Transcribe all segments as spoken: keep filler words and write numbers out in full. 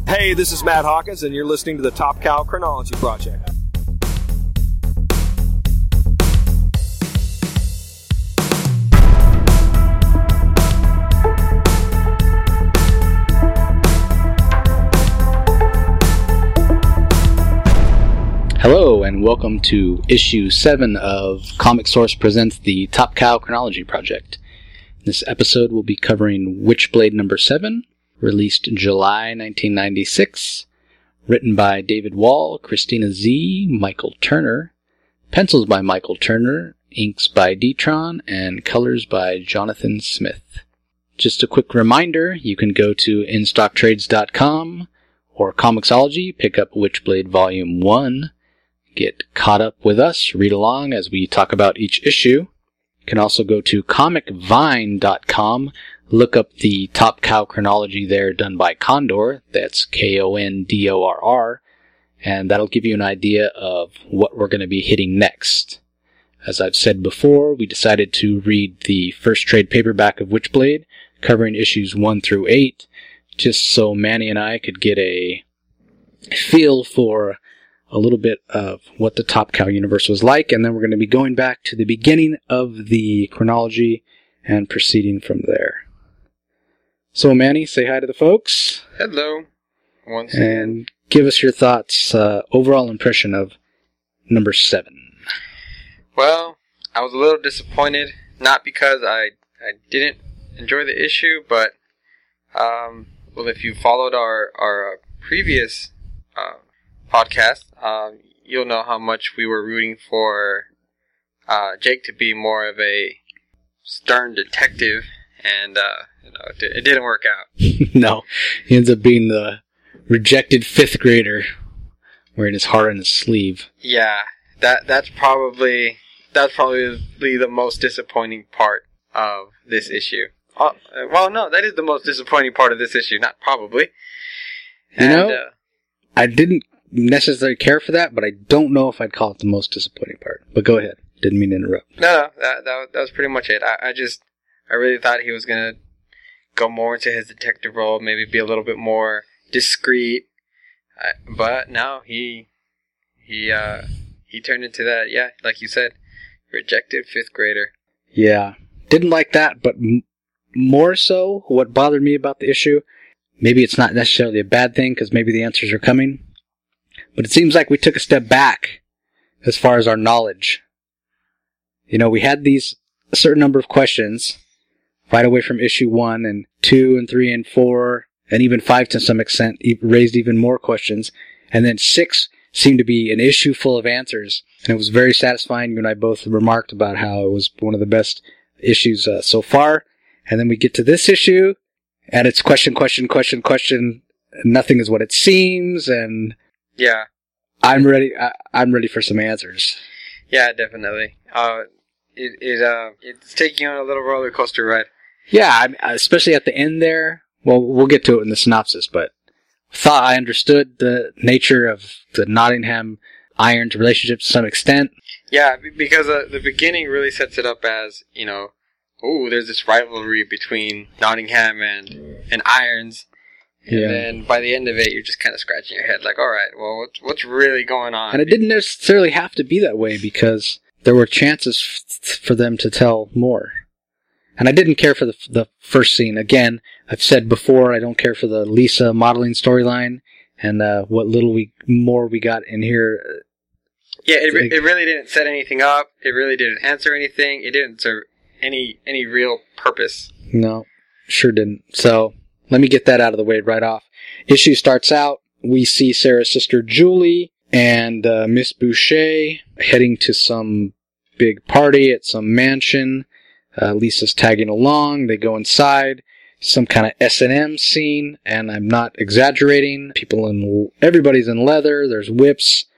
Hey, this is Matt Hawkins, and you're listening to the Top Cow Chronology Project. Hello, and welcome to issue seven of Comic Source Presents the Top Cow Chronology Project. This episode will be covering Witchblade number seven, released July nineteen ninety-six, written by David Wall, Christina Z, Michael Turner, pencils by Michael Turner, inks by D-Tron, and colors by Jonathan Smith. Just a quick reminder, you can go to in stock trades dot com or Comixology, pick up Witchblade Volume one, get caught up with us, read along as we talk about each issue. You can also go to comic vine dot com, look up the Top Cow chronology there done by Condor, that's K O N D O R R, and that'll give you an idea of what we're going to be hitting next. As I've said before, we decided to read the first trade paperback of Witchblade, covering issues one through eight, just so Manny and I could get a feel for a little bit of what the Top Cow universe was like, and then we're going to be going back to the beginning of the chronology and proceeding from there. So, Manny, say hi to the folks. Hello. Once again. And give us your thoughts, uh, overall impression of number seven. Well, I was a little disappointed, not because I I didn't enjoy the issue, but, um, well, if you followed our, our uh, previous uh, podcast, um, you'll know how much we were rooting for uh, Jake to be more of a stern detective, and, uh, you know, it, it didn't work out. No, he ends up being the rejected fifth grader, wearing his heart on his sleeve. Yeah, that that's probably that's probably the most disappointing part of this issue. Uh, well, no, that is the most disappointing part of this issue, not probably. You and, know, uh, I didn't necessarily care for that, but I don't know if I'd call it the most disappointing part. But go ahead. Didn't mean to interrupt. No, no, that that, that was pretty much it. I, I just, I really thought he was gonna go more into his detective role, maybe be a little bit more discreet. Uh, but no, he, he, uh, he turned into that, yeah, like you said, rejected fifth grader. Yeah, didn't like that, but m- more so, what bothered me about the issue, maybe it's not necessarily a bad thing, because maybe the answers are coming, but it seems like we took a step back as far as our knowledge. You know, we had these a certain number of questions right away from issue one, and two and three and four, and even five to some extent, raised even more questions. And then six seemed to be an issue full of answers. And it was very satisfying. You and I both remarked about how it was one of the best issues uh, so far. And then we get to this issue, and it's question, question, question, question. Nothing is what it seems, and yeah, I'm ready. I, I'm ready for some answers. Yeah, definitely. Uh, it it uh it's taking you on a little roller coaster ride. Yeah, I, especially at the end there. Well, we'll get to it in the synopsis, but thought I understood the nature of the Nottingham Irons relationship to some extent. Yeah, because uh, the beginning really sets it up as, you know, ooh, there's this rivalry between Nottingham and, and Irons. And yeah. Then by the end of it, you're just kind of scratching your head like, all right, well, what's, what's really going on? And it didn't necessarily have to be that way, because there were chances f- for them to tell more. And I didn't care for the the first scene. Again, I've said before, I don't care for the Lisa modeling storyline, and uh, what little we more we got in here. Yeah, it re- it really didn't set anything up. It really didn't answer anything. It didn't serve any any real purpose. No, sure didn't. So let me get that out of the way right off. Issue starts out. We see Sarah's sister Julie and uh, Miss Boucher heading to some big party at some mansion. Uh, Lisa's tagging along. They go inside. Some kind of S and M scene, and I'm not exaggerating. People in, everybody's in leather. There's whips,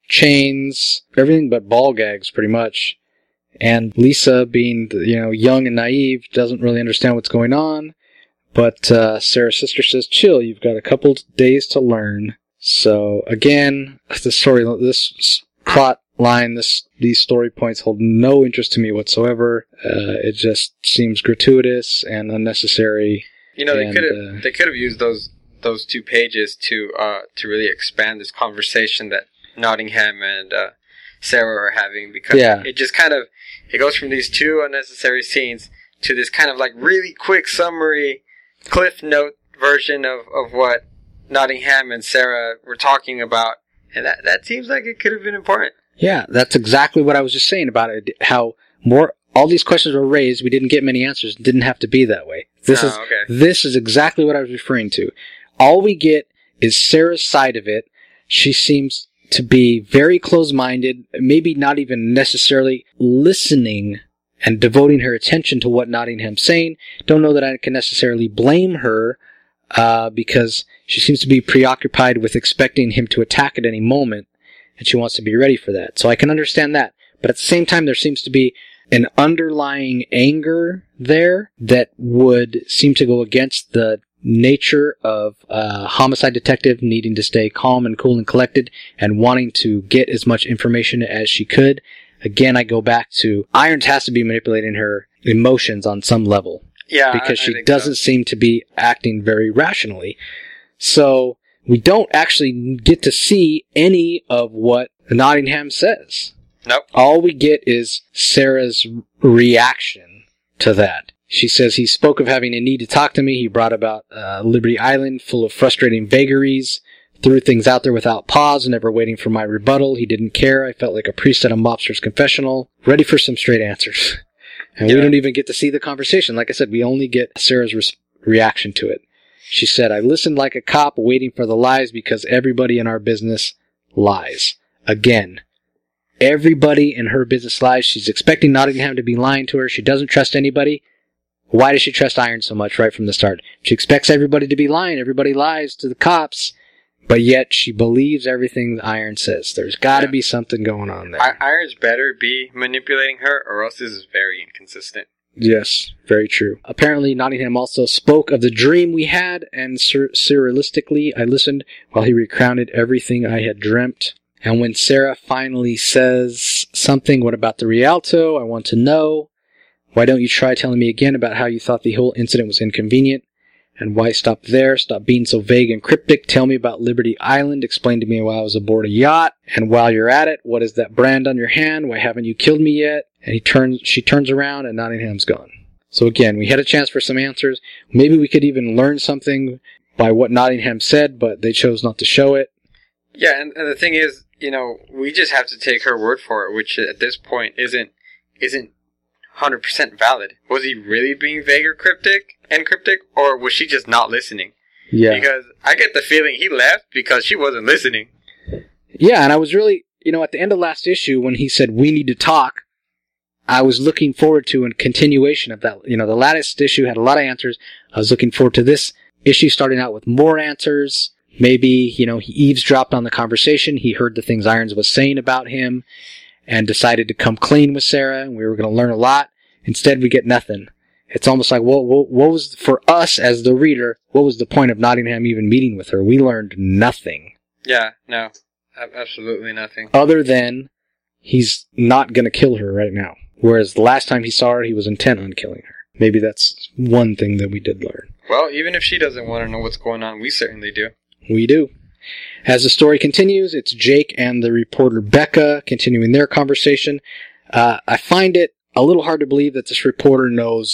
chains, everything but ball gags, pretty much. And Lisa, being, you know, young and naive, doesn't really understand what's going on. But uh, Sarah's sister says, "Chill. You've got a couple days to learn." So again, the story, this plot line, this these story points hold no interest to me whatsoever. Uh, it just seems gratuitous and unnecessary. You know, they and, could have uh, they could have used those those two pages to uh, to really expand this conversation that Nottingham and uh, Sarah are having, because Yeah. it just kind of it goes from these two unnecessary scenes to this kind of like really quick summary, cliff note version of, of what Nottingham and Sarah were talking about, and that that seems like it could have been important. Yeah, that's exactly what I was just saying about it. How more all these questions were raised, we didn't get many answers. It didn't have to be that way. This Oh, is okay. this is exactly what I was referring to. All we get is Sarah's side of it. She seems to be very close-minded, maybe not even necessarily listening and devoting her attention to what Nottingham's saying. Don't know that I can necessarily blame her, uh, because she seems to be preoccupied with expecting him to attack at any moment, and she wants to be ready for that. So I can understand that. But at the same time, there seems to be an underlying anger there that would seem to go against the nature of a homicide detective needing to stay calm and cool and collected and wanting to get as much information as she could. Again, I go back to Irons has to be manipulating her emotions on some level, Yeah, because I- I she think doesn't so. seem to be acting very rationally. So we don't actually get to see any of what Nottingham says. Nope. All we get is Sarah's reaction to that. She says he spoke of having a need to talk to me. He brought about uh, Liberty Island full of frustrating vagaries, threw things out there without pause, never waiting for my rebuttal. He didn't care. I felt like a priest at a mobster's confessional, ready for some straight answers. And Yeah. we don't even get to see the conversation. Like I said, we only get Sarah's re- reaction to it. She said, I listened like a cop waiting for the lies because everybody in our business lies. Again, everybody in her business lies. She's expecting Nottingham to be lying to her. She doesn't trust anybody. Why does she trust Iron so much right from the start? She expects everybody to be lying. Everybody lies to the cops, but yet she believes everything Iron says. There's got to Yeah. be something going on there. I- Irons better be manipulating her, or else this is very inconsistent. Yes, very true. Apparently, Nottingham also spoke of the dream we had, and sur- surrealistically, I listened while he recounted everything I had dreamt. And when Sarah finally says something, what about the Rialto? I want to know. Why don't you try telling me again about how you thought the whole incident was inconvenient? And why stop there? Stop being so vague and cryptic. Tell me about Liberty Island. Explain to me why I was aboard a yacht. And while you're at it, what is that brand on your hand? Why haven't you killed me yet? And he turns, she turns around and Nottingham's gone. So again, we had a chance for some answers. Maybe we could even learn something by what Nottingham said, but they chose not to show it. Yeah, and, and the thing is, you know, we just have to take her word for it, which at this point isn't isn't one hundred percent valid. Was he really being vague or cryptic and cryptic, or was she just not listening? Yeah. Because I get the feeling he left because she wasn't listening. Yeah, and I was really, you know, at the end of last issue when he said, we need to talk, I was looking forward to a continuation of that. You know, the last issue had a lot of answers. I was looking forward to this issue starting out with more answers. Maybe, you know, he eavesdropped on the conversation. He heard the things Irons was saying about him and decided to come clean with Sarah, and we were going to learn a lot. Instead, we get nothing. It's almost like, what, what, what was, for us as the reader, what was the point of Nottingham even meeting with her? We learned nothing. Yeah, no, ab- absolutely nothing. Other than he's not going to kill her right now. Whereas the last time he saw her, he was intent on killing her. Maybe that's one thing that we did learn. Well, even if she doesn't want to know what's going on, we certainly do. We do. As the story continues, it's Jake and the reporter Becca continuing their conversation. Uh, I find it a little hard to believe that this reporter knows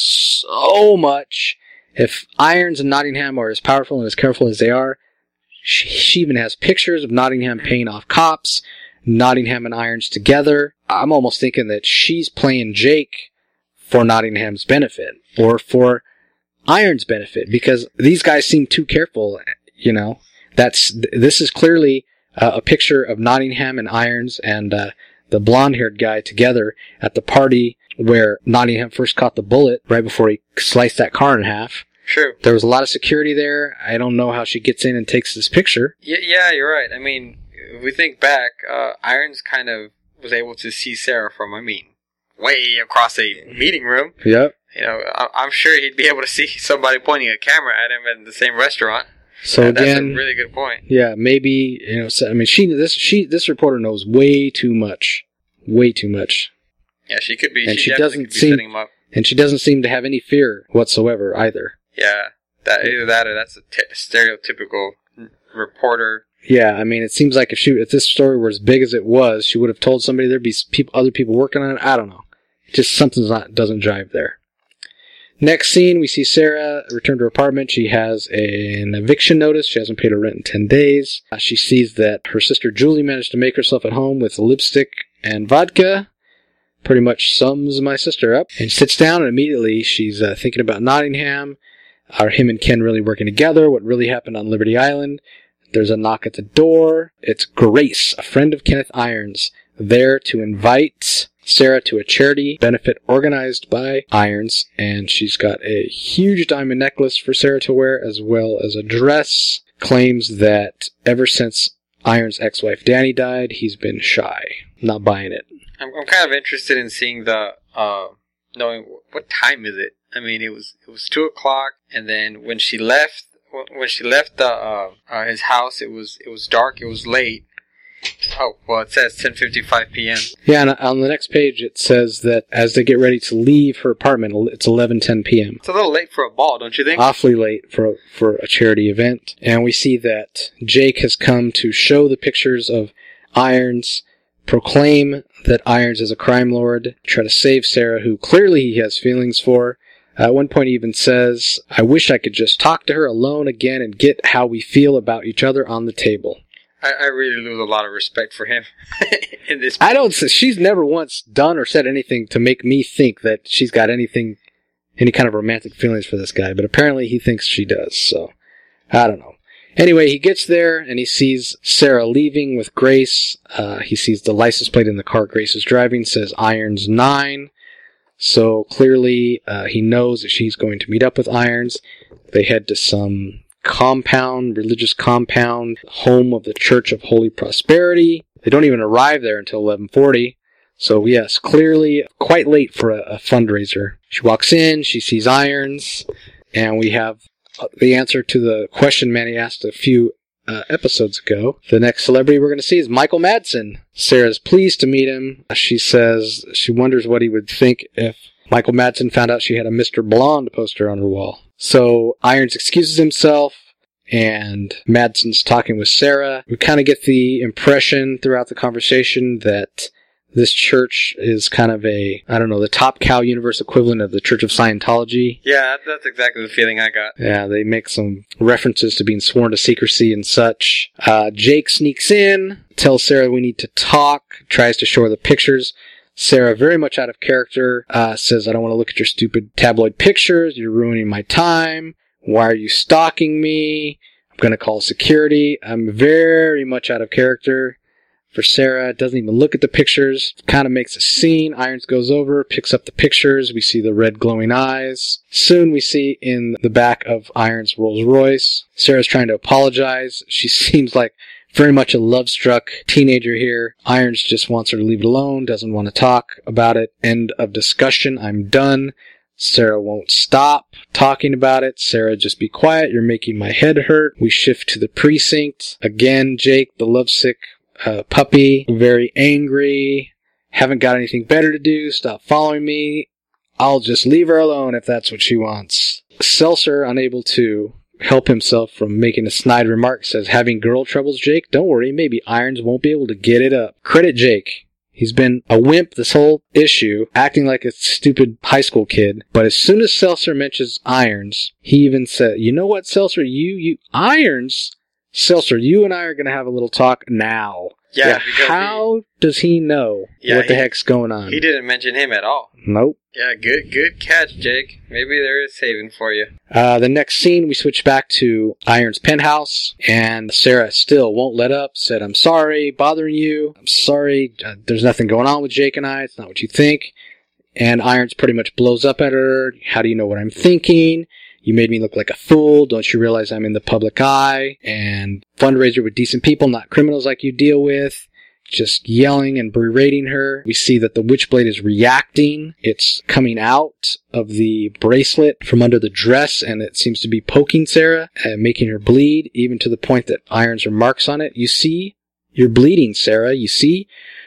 so much. If Irons and Nottingham are as powerful and as careful as they are, she, she even has pictures of Nottingham paying off cops, Nottingham and Irons together. I'm almost thinking that she's playing Jake for Nottingham's benefit, or for Irons' benefit, because these guys seem too careful, you know. That's this is clearly uh, a picture of Nottingham and Irons and uh, the blonde-haired guy together at the party where Nottingham first caught the bullet right before he sliced that car in half. True. There was a lot of security there. I don't know how she gets in and takes this picture. Yeah, yeah, you're right. I mean, if we think back, uh, Irons kind of was able to see Sarah from, I mean, way across a meeting room. Yep. You know, I- I'm sure he'd be able to see somebody pointing a camera at him in the same restaurant. So Uh, again, that's a really good point. yeah, maybe, you know, so, I mean, she this she this reporter knows way too much, way too much, Yeah, she could be. And she, she definitely doesn't could be seem- setting him up. and she doesn't seem to have any fear whatsoever either. Yeah, That either that or that's a t- stereotypical reporter. Yeah, I mean, it seems like if she if this story were as big as it was, she would have told somebody there'd be people, other people working on it. I don't know. Just something's not doesn't jive there. Next scene, we see Sarah return to her apartment. She has an eviction notice. She hasn't paid her rent in ten days. Uh, she sees that her sister Julie managed to make herself at home with lipstick and vodka. Pretty much sums my sister up. And sits down, and immediately she's uh, thinking about Nottingham. Are him and Ken really working together? What really happened on Liberty Island? There's a knock at the door. It's Grace, a friend of Kenneth Irons, there to invite Sarah to a charity benefit organized by Irons, and she's got a huge diamond necklace for Sarah to wear, as well as a dress. Claims that ever since Irons' ex-wife Danny died, he's been shy. Not buying it. I'm, I'm kind of interested in seeing the, uh, knowing what time is it. I mean, it was it was two o'clock, and then when she left, when she left the uh, uh, his house, it was it was dark. It was late. Oh, well, it says ten fifty-five p.m. Yeah, and on the next page it says that as they get ready to leave her apartment, it's eleven ten p.m. It's a little late for a ball, don't you think? Awfully late for a, for a charity event. And we see that Jake has come to show the pictures of Irons, proclaim that Irons is a crime lord, try to save Sarah, who clearly he has feelings for. At one point he even says, I wish I could just talk to her alone again and get how we feel about each other on the table. I, I really lose a lot of respect for him in this. I don't. She's never once done or said anything to make me think that she's got anything, any kind of romantic feelings for this guy. But apparently he thinks she does. So I don't know. Anyway, he gets there and he sees Sarah leaving with Grace. Uh, he sees the license plate in the car Grace is driving says Irons nine. So clearly uh, he knows that she's going to meet up with Irons. They head to some compound, religious compound, home of the Church of Holy Prosperity. They don't even arrive there until eleven forty. So yes, clearly quite late for a, a fundraiser. She walks in, she sees Irons, and we have the answer to the question Manny asked a few uh, episodes ago. The next celebrity we're going to see is Michael Madsen. Sarah's pleased to meet him. She says she wonders what he would think if Michael Madsen found out she had a Mister Blonde poster on her wall. So Irons excuses himself, and Madsen's talking with Sarah. We kind of get the impression throughout the conversation that this church is kind of a, I don't know, the Top Cow universe equivalent of the Church of Scientology. Yeah, that's exactly the feeling I got. Yeah, they make some references to being sworn to secrecy and such. Uh, Jake sneaks in, tells Sarah we need to talk, tries to show her the pictures. Sarah, very much out of character, uh, says, I don't want to look at your stupid tabloid pictures. You're ruining my time. Why are you stalking me? I'm going to call security. I'm very much out of character for Sarah. Doesn't even look at the pictures. Kind of makes a scene. Irons goes over, picks up the pictures. We see the red glowing eyes. Soon we see in the back of Irons' Rolls Royce, Sarah's trying to apologize. She seems like very much a love-struck teenager here. Irons just wants her to leave it alone, doesn't want to talk about it. End of discussion. I'm done. Sarah won't stop talking about it. Sarah, just be quiet. You're making my head hurt. We shift to the precinct. Again, Jake, the lovesick uh, puppy, very angry. Haven't got anything better to do. Stop following me. I'll just leave her alone if that's what she wants. Seltzer, unable to help himself from making a snide remark, says, having girl troubles, Jake? Don't worry, maybe Irons won't be able to get it up. Credit Jake. He's been a wimp this whole issue, acting like a stupid high school kid. But as soon as Seltzer mentions Irons, he even said, you know what, Seltzer, you, you, Irons? Seltzer, you and I are going to have a little talk now. Yeah, yeah because how he, does he know yeah, what the he, heck's going on? He didn't mention him at all. Nope. Yeah, good good catch, Jake. Maybe there is saving for you. Uh, the next scene, we switch back to Irons' penthouse, and Sarah still won't let up, said, I'm sorry, bothering you. I'm sorry, uh, there's nothing going on with Jake and I. It's not what you think. And Irons pretty much blows up at her. How do you know what I'm thinking? You made me look like a fool. Don't you realize I'm in the public eye? And fundraiser with decent people, not criminals like you deal with. Just yelling and berating her. We see that the Witchblade is reacting. It's coming out of the bracelet from under the dress, and it seems to be poking Sarah and making her bleed, even to the point that Irons remarks on it. You see? You're bleeding, Sarah. You see?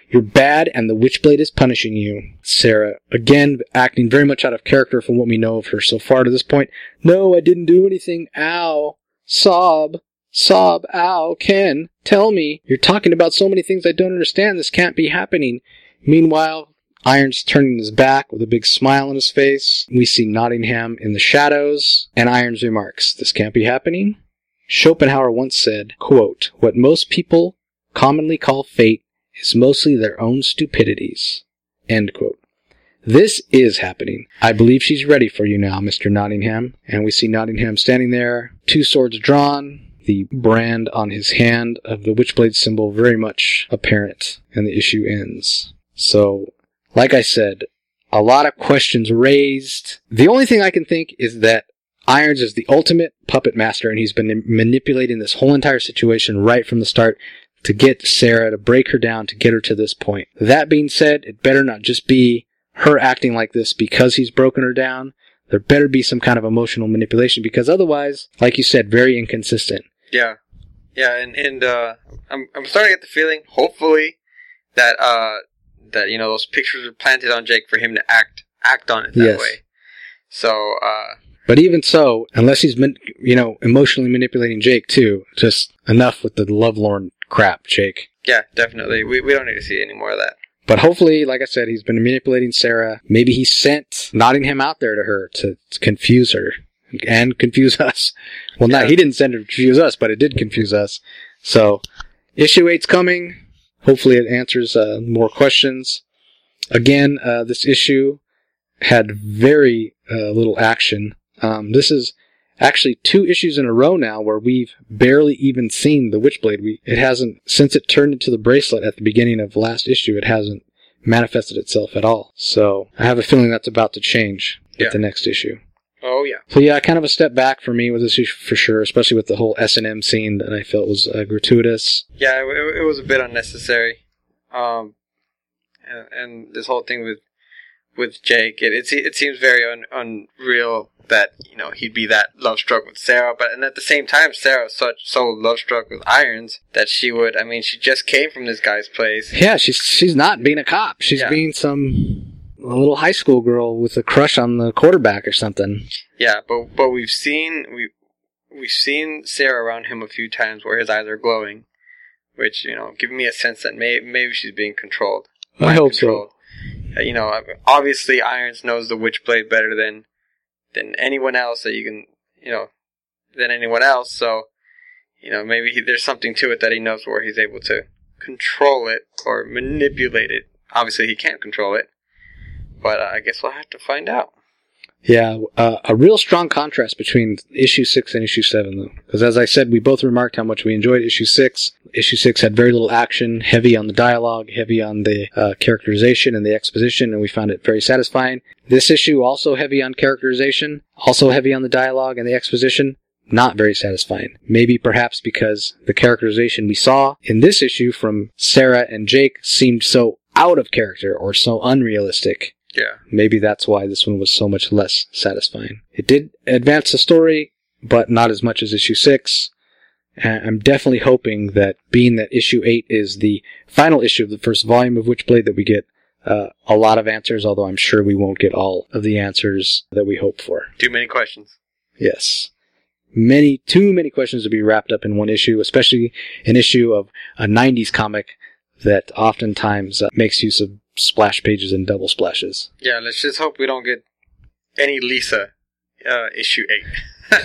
You're bad, and the Witchblade is punishing you. Sarah, again, acting very much out of character from what we know of her so far to this point. No, I didn't do anything. Ow. Sob. Sob. Ow. Ken, tell me. You're talking about so many things I don't understand. This can't be happening. Meanwhile, Irons turning his back with a big smile on his face. We see Nottingham in the shadows, and Irons remarks, this can't be happening? Schopenhauer once said, quote, what most people commonly call fate is mostly their own stupidities. End quote. This is happening. I believe she's ready for you now, Mister Nottingham. And we see Nottingham standing there, two swords drawn, the brand on his hand of the Witchblade symbol very much apparent, and the issue ends. So, like I said, a lot of questions raised. The only thing I can think is that Irons is the ultimate puppet master, and he's been manipulating this whole entire situation right from the start to get Sarah, to break her down, to get her to this point. That being said, it better not just be her acting like this because he's broken her down. There better be some kind of emotional manipulation, because otherwise, like you said, very inconsistent. Yeah. Yeah, and, and uh, I'm I'm starting to get the feeling, hopefully, that, uh, that you know, those pictures were planted on Jake for him to act act on it that yes. way. So, uh... But even so, unless he's, you know, emotionally manipulating Jake too, just enough with the lovelorn crap, Jake. Yeah, definitely. We we don't need to see any more of that. But hopefully, like I said, he's been manipulating Sarah. Maybe he sent Nottingham out there to her to, to confuse her and confuse us. Well, yeah. not he didn't send her to confuse us, but it did confuse us. So, issue eight's coming. Hopefully, it answers uh, more questions. Again, uh, this issue had very uh, little action. Um, this is actually two issues in a row now where we've barely even seen the Witchblade. We, it hasn't, since it turned into the bracelet at the beginning of last issue, it hasn't manifested itself at all. So I have a feeling that's about to change yeah. with the next issue. Oh, yeah. So yeah, kind of a step back for me with this issue for sure, especially with the whole S and M scene that I felt was uh, gratuitous. Yeah, it, it was a bit unnecessary. Um, and, and this whole thing with with Jake, it it, it seems very un, unreal that, you know, he'd be that love struck with Sarah, but and at the same time, Sarah was such so love struck with Irons that she would. I mean, she just came from this guy's place. Yeah, she's she's not being a cop. She's yeah. being some a little high school girl with a crush on the quarterback or something. Yeah, but but we've seen we we've seen Sarah around him a few times where his eyes are glowing, which, you know, giving me a sense that may, maybe she's being controlled. I hope controlled. so. You know, obviously Irons knows the Witchblade better than than anyone else that you can, you know, than anyone else. So, you know, maybe he, there's something to it that he knows where he's able to control it or manipulate it. Obviously, he can't control it, but uh, I guess we'll have to find out. Yeah, uh, a real strong contrast between issue six and issue seven, though. Because as I said, we both remarked how much we enjoyed issue six. Issue six had very little action, heavy on the dialogue, heavy on the uh, characterization and the exposition, and we found it very satisfying. This issue, also heavy on characterization, also heavy on the dialogue and the exposition, not very satisfying. Maybe perhaps because the characterization we saw in this issue from Sarah and Jake seemed so out of character or so unrealistic. Yeah. Maybe that's why this one was so much less satisfying. It did advance the story, but not as much as issue six. And I'm definitely hoping that, being that issue eight is the final issue of the first volume of Witchblade, that we get uh, a lot of answers, although I'm sure we won't get all of the answers that we hope for. Too many questions. Yes. Many, too many questions to be wrapped up in one issue, especially an issue of a nineties comic that oftentimes uh, makes use of splash pages and double splashes. Yeah, let's just hope we don't get any Lisa uh, issue eight.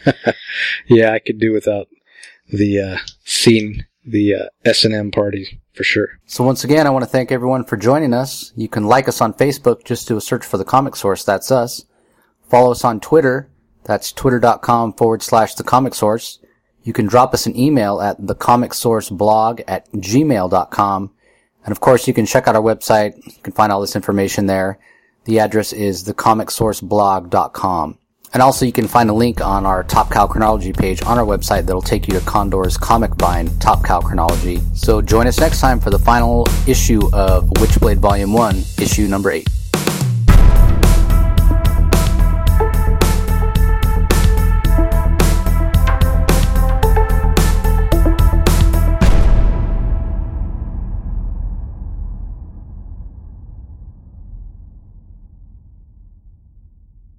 Yeah, I could do without the uh, seeing the uh, S and M party for sure. So once again, I want to thank everyone for joining us. You can like us on Facebook. Just do a search for The Comic Source. That's us. Follow us on Twitter. That's twitter.com forward slash The Comic Source. You can drop us an email at thecomicsourceblog at gmail.com. And of course, you can check out our website. You can find all this information there. The address is the comic source blog dot com. And also, you can find a link on our Top Cow Chronology page on our website that'll take you to Condor's comic vine, Top Cow Chronology. So join us next time for the final issue of Witchblade Volume one, issue number eight.